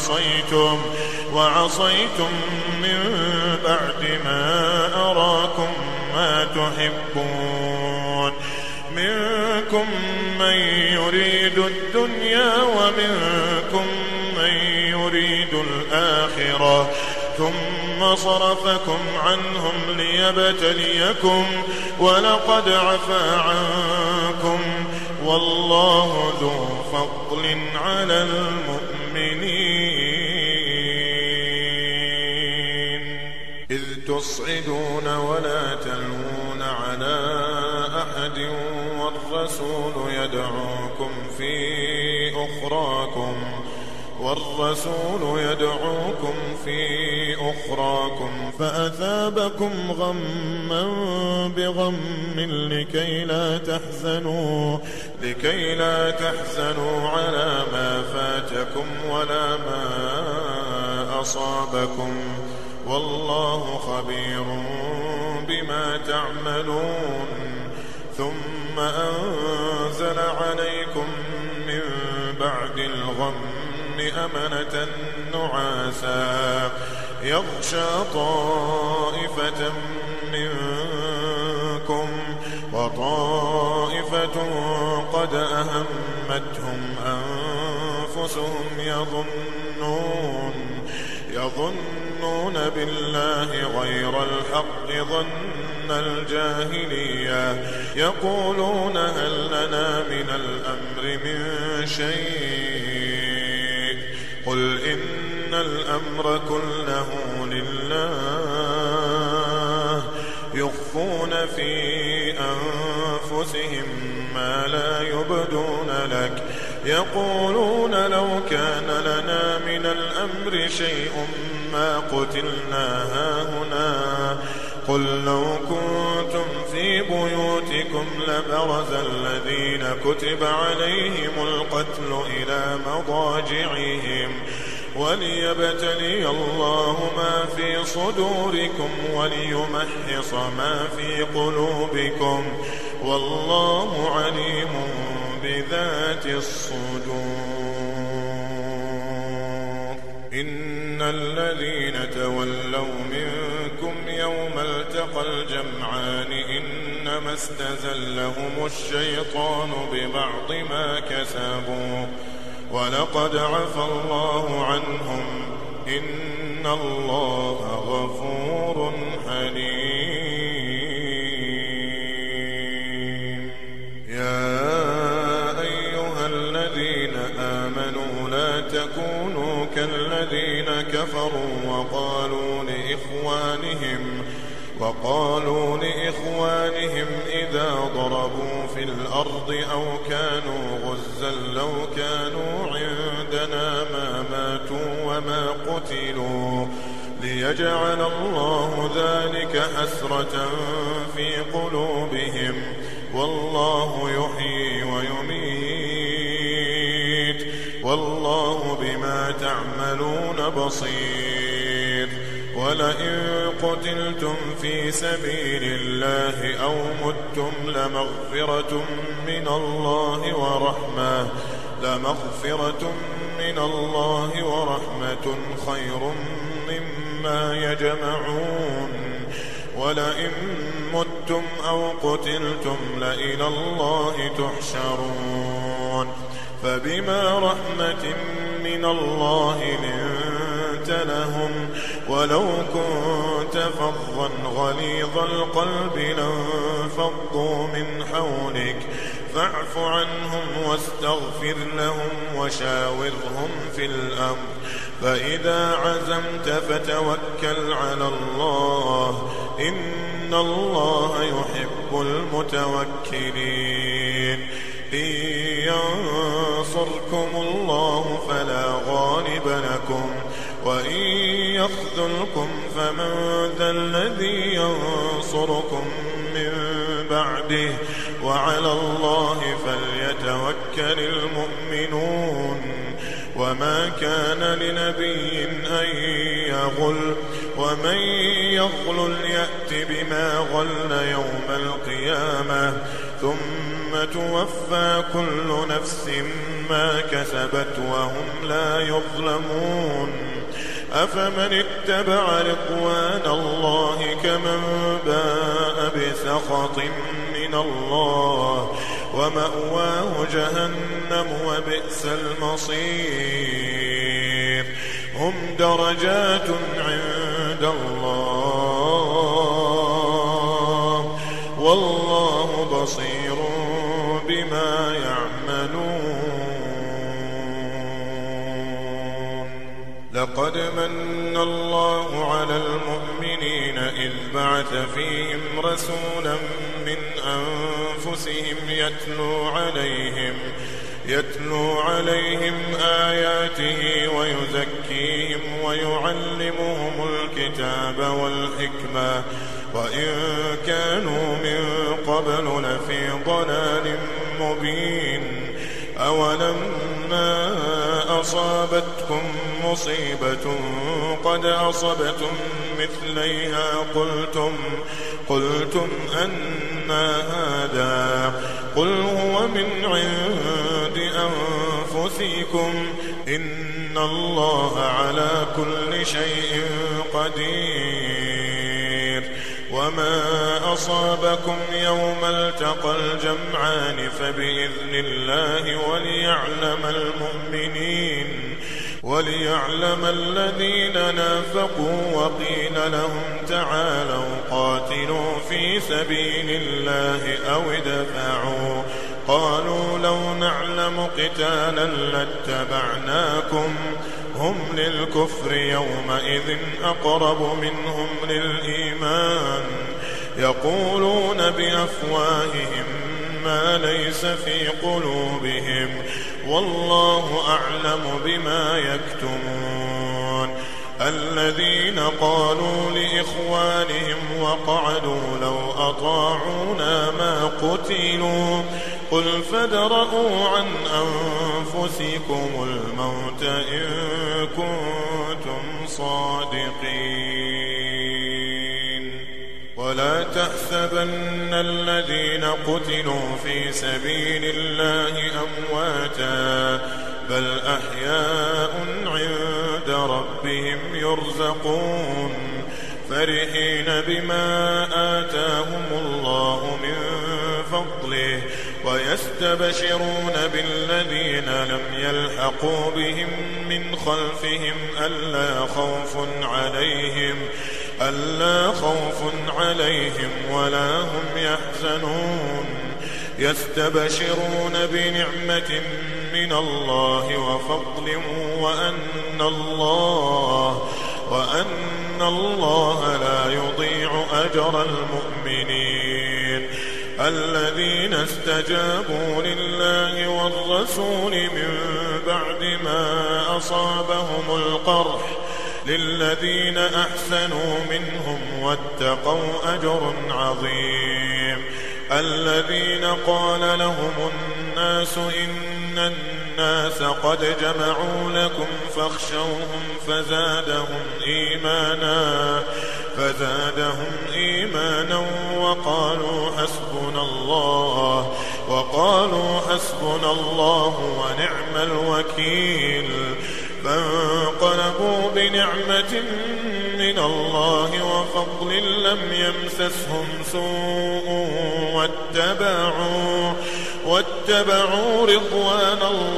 وعصيتم من بعد ما أراكم ما تحبون منكم من يريد الدنيا ومنكم من يريد الآخرة ثم صرفكم عنهم ليبتليكم ولقد عفا عنكم والله ذو فضل على المؤمنين. إذ تصعدون ولا تلوون على أحد والرسول يدعوكم في أخراكم فأثابكم غما بغم لكي لا تحزنوا على ما فاتكم ولا ما أصابكم والله خبير بما تعملون. ثم أنزل عليكم من بعد الغم أمنة نعاسا يغشى طائفة منكم وطائفة قد أهمتهم أنفسهم يظنون بالله غير الحق ظن الجاهلية يقولون هل لنا من الأمر من شيء قل إن الأمر كله لله يخفون في أنفسهم ما لا يبدون لك يقولون لو كان لنا من الأمر شيء ما قتلنا هاهنا قل لو كنتم في بيوتكم لبرز الذين كتب عليهم القتل إلى مضاجعهم وليبتلي الله ما في صدوركم وليمحص ما في قلوبكم والله عليم بذات الصدور. إن الذين تولوا منكم يوم التقى الجمعان إنما استزلهم الشيطان ببعض ما كسبوا ولقد عفى الله عنهم إن الله غفور حليم. يا أيها الذين آمنوا لا تكونوا كالذين كفروا وقالوا لإخوانهم إذا ضربوا في الأرض أو كانوا غزا لو كانوا عندنا ما ماتوا وما قتلوا ليجعل الله ذلك حسرة في قلوبهم والله يحيي ويميت والله بما تعملون بصير. ولئن قتلتم في سبيل الله أو متم لمغفرة من الله ورحمة خير مما يجمعون. ولئن متم أو قتلتم لإلى الله تحشرون. فبما رحمة من الله لنت لهم ولو كنت فظا غليظ القلب لانفضوا من حولك فاعف عنهم واستغفر لهم وشاورهم في الأمر فإذا عزمت فتوكل على الله إن الله يحب المتوكلين. إن ينصركم الله فلا غالب لكم وإن يخذلكم فمن ذا الذي ينصركم من بعده وعلى الله فليتوكل المؤمنون. وما كان لنبي أن يغل ومن يغل يأت بما غل يوم القيامة ثم توفى كل نفس ما كسبت وهم لا يظلمون. أفمن اتبع رضوان الله كمن باء بسخط من الله ومأواه جهنم وبئس المصير. هم درجات عند الله والله بصير بما يعملون. لقد من الله على المؤمنين إذ بعث فيهم رسولا من أنفسهم يتلو عليهم آياته ويزكيهم ويعلمهم الكتاب والحكمة وإن كانوا من قبل لفي ضلال مبين. أولما أصابتكم مصيبة قد أصبتم مثليها قلتم أنى هذا قل هو من عند أنفسكم إن الله على كل شيء قدير. وما أصابكم يوم التقى الجمعان فبإذن الله وليعلم المؤمنين. وليعلم الذين نافقوا وقيل لهم تعالوا قاتلوا في سبيل الله أو ادفعوا قالوا لو نعلم قتالا لاتبعناكم هم للكفر يومئذ أقرب منهم للإيمان يقولون بأفواههم ما ليس في قلوبهم والله أعلم بما يكتمون الذين قالوا لإخوانهم وقعدوا لو أطاعونا ما قتلوا قل فادرءوا عن أنفسكم الموت إن كنتم صادقين ولا تحسبن الذين قتلوا في سبيل الله أمواتا بل أحياء عند ربهم يرزقون فرحين بما آتاهم الله من فضله ويستبشرون بالذين لم يلحقوا بهم من خلفهم ألا خوف عليهم ولا هم يحزنون يستبشرون بنعمة من الله وفضل وأن الله لا يضيع أجر المؤمنين الذين استجابوا لله والرسول من بعد ما أصابهم القرح للذين أحسنوا منهم واتقوا أجر عظيم الذين قال لهم الناس إن الناس قد جمعوا لكم فاخشوهم فزادهم إيمانا وقالوا حسبنا الله ونعم الوكيل فانقلبوا بنعمة من الله وفضل لم يمسسهم سوء واتبعوا رضوان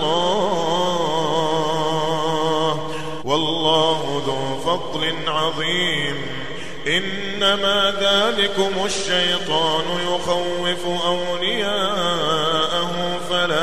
الله والله ذو فضل عظيم إنما ذلكم الشيطان يخوف أولياءه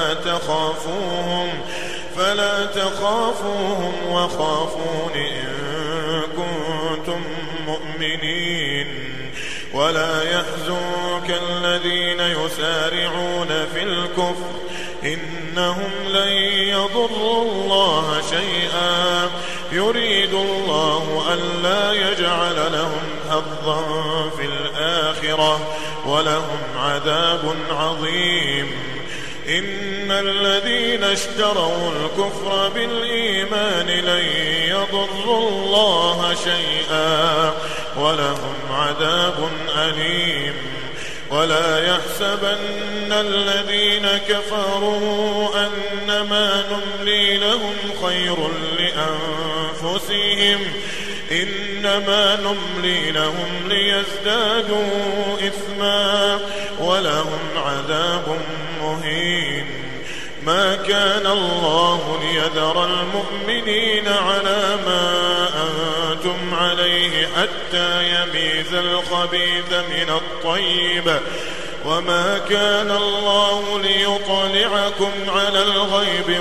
فلا تخافوهم وخافون إن كنتم مؤمنين ولا يحزنك الذين يسارعون في الكفر إنهم لن يضروا الله شيئا يريد الله ألا يجعل لهم حظا في الآخرة ولهم عذاب عظيم إن الذين اشتروا الكفر بالإيمان لن يضروا الله شيئا ولهم عذاب أليم ولا يحسبن الذين كفروا أنما نملي لهم خير لأنفسهم إنما نملي لهم ليزدادوا إثما ولهم عذاب مهين ما كان الله ليذر المؤمنين على ما أنتم عليه حتى يميز الخبيث من الطيب وما كان الله ليطلعكم على الغيب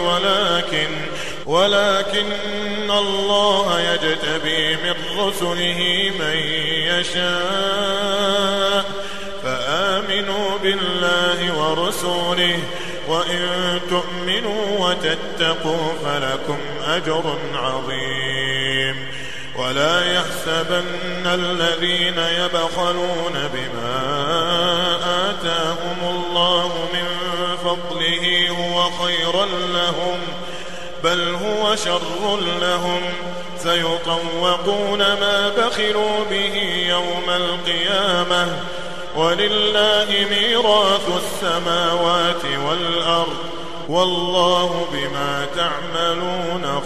ولكن الله يجتبي من رسله من يشاء فآمنوا بالله ورسوله وإن تؤمنوا وتتقوا فلكم أجر عظيم ولا يحسبن الذين يبخلون بما آتاهم الله من فضله هو خيرا لهم بل هو شر لهم سيطوقون ما بخلوا به يوم القيامة ولله ميراث السماوات والأرض والله بما تعملون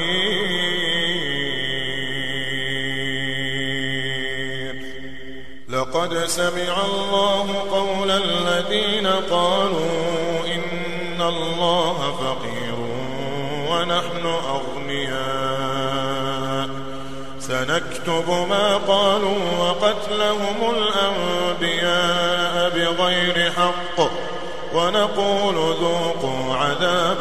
خبير لقد سمع الله قول الذين قالوا إن الله فقير ونحن أغنياء نكتب ما قالوا وقتلهم الأنبياء بغير حق ونقول ذوقوا عذاب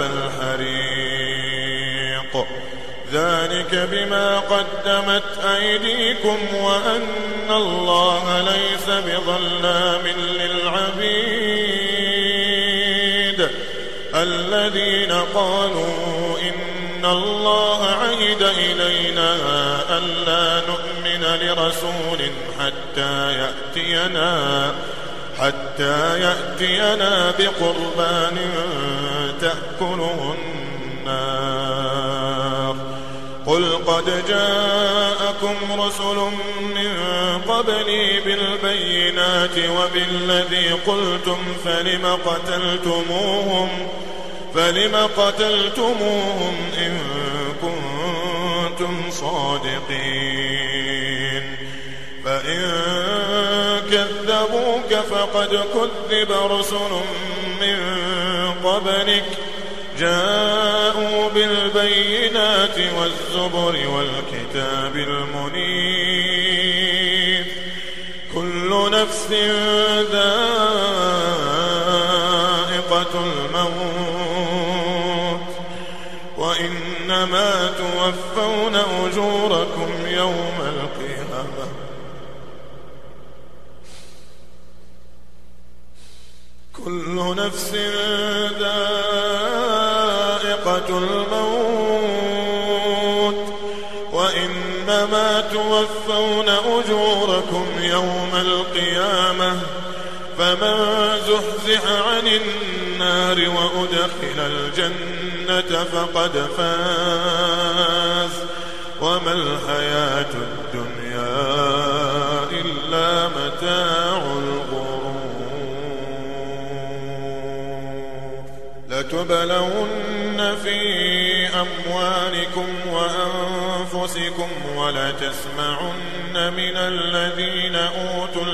الحريق ذلك بما قدمت أيديكم وأن الله ليس بظلام للعبيد الذين قالوا إن الله عهد إلينا ألا نؤمن لرسول حتى يأتينا بقربان تأكله النار قل قد جاءكم رسل من قبلي بالبينات وبالذي قلتم فلم قتلتموهم إن كنتم صادقين فإن كذبوك فقد كذب رسل من قبلك جاءوا بالبينات والزبر والكتاب المنير كل نفس ذائقة الموت وإنما توفون أجوركم يوم القيامة كل نفس ذائقة الموت وإنما توفون أجوركم يوم القيامة فمن زحزح عن النار وأدخل الجنة فقد فاز وما الحياة الدنيا إلا متاع الغرور لتبلون في أموالكم وأنفسكم ولتسمعن من الذين أوتوا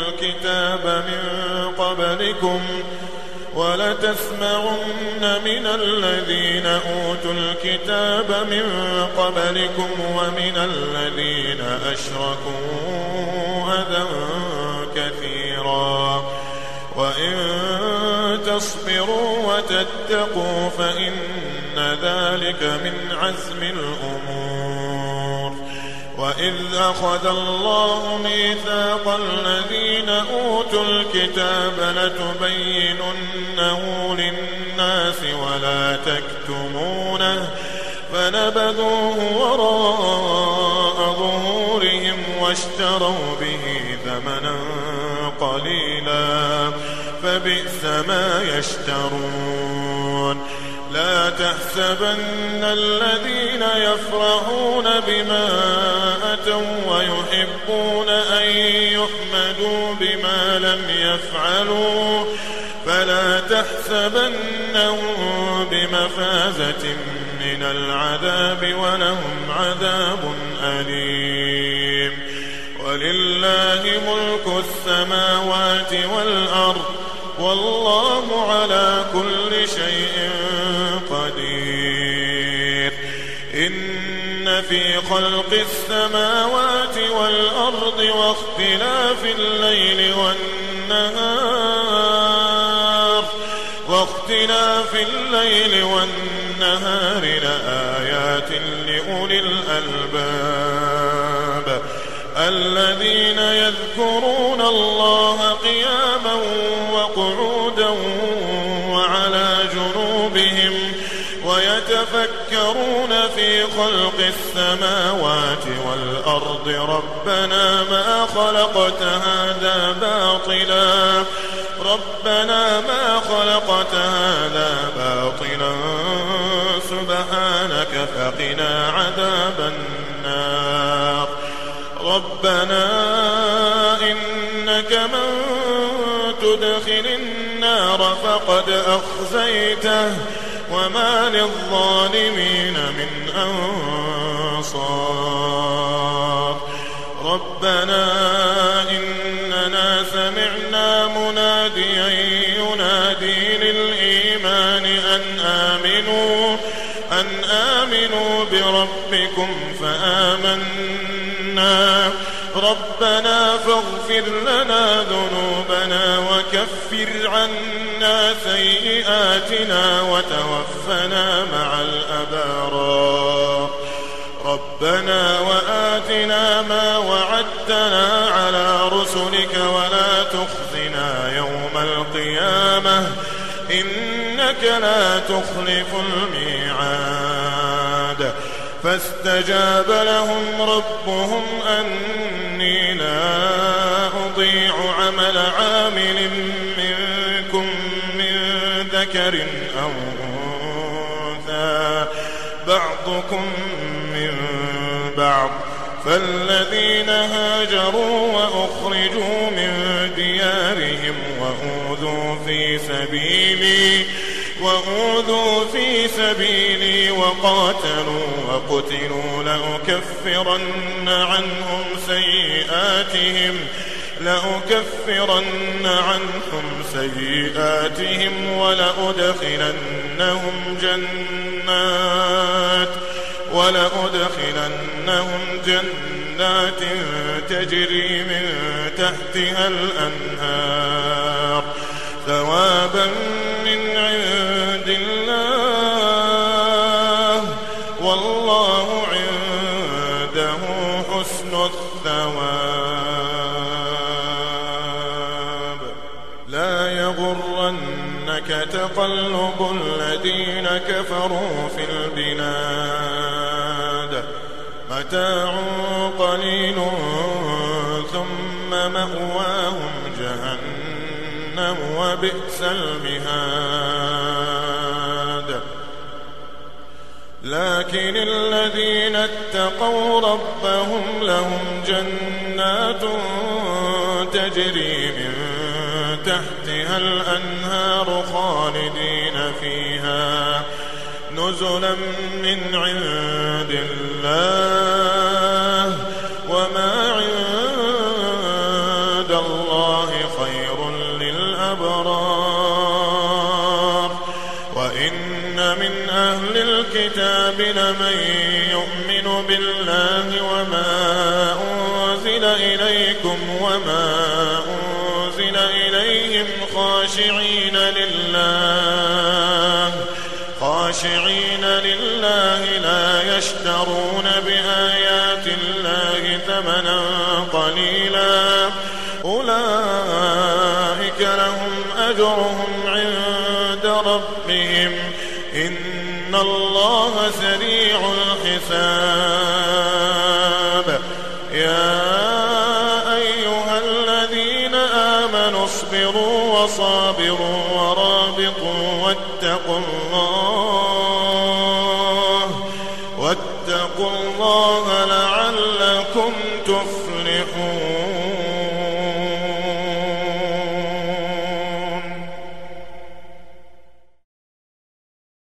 الكتاب من قبلكم ومن الذين أشركوا أذى كثيرا وإن تصبروا وتتقوا فإن ذلك من عزم الأمور وإذ أخذ الله ميثاق الذين أوتوا الكتاب لتبيننه للناس ولا تكتمونه فنبذوه وراء ظهورهم واشتروا به ثمنا قليلا فبئس ما يشترون لا تحسبن الذين يفرحون بما أتوا ويحبون أن يحمدوا بما لم يفعلوا فلا تحسبنهم بمفازة من العذاب ولهم عذاب أليم ولله ملك السماوات والأرض والله على كل شيء قدير إن في خلق السماوات والأرض واختلاف الليل والنهار لآيات لأولي الألباب الذين يذكرون الله قياما وقعودا وعلى جنوبهم ويتفكرون في خلق السماوات والأرض ربنا ما خلقت هذا باطلا سبحانك فقنا عذاب النار ربنا إنك من تدخل النار فقد أخزيته وما للظالمين من أنصار ربنا إننا سمعنا مناديا ينادي للإيمان أن آمنوا بربكم فآمنا ربنا فاغفر لنا ذنوبنا وكفر عنا سيئاتنا وتوفنا مع الأبرار ربنا وآتنا ما وعدتنا على رسلك ولا تخزنا يوم القيامة إنك لا تخلف الميعاد فاستجاب لهم ربهم أني لا أضيع عمل عامل منكم من ذكر أو أنثى بعضكم من بعض فالذين هاجروا وأخرجوا من ديارهم وأوذوا في سبيلي وقتلوا لأكفرن عنهم سيئاتهم ولأدخلنهم جنات تجري من تحتها الأنهار ثوابا من عند الله والله عنده حسن الثواب لا يغرنك تقلب الذين كفروا في البلاد متاع قليل ثم مأواهم جهنم وبئس المهاد لكن الذين اتقوا ربهم لهم جنات تجري من تحتها الأنهار خالدين فيها نزلا من عند الله وما عند الله خير للأبرار وإن من أهل الكتاب لمن يؤمن بالله وما أنزل إليكم وما أنزل إليهم خاشعين لله لا يشترون بآيات الله ثمنا قليلا أولئك لهم أجرهم عند ربهم إن الله سريع الحساب يا أيها الذين آمنوا اصبروا وصابروا ورابطوا واتقوا الله لعلكم تفلحون.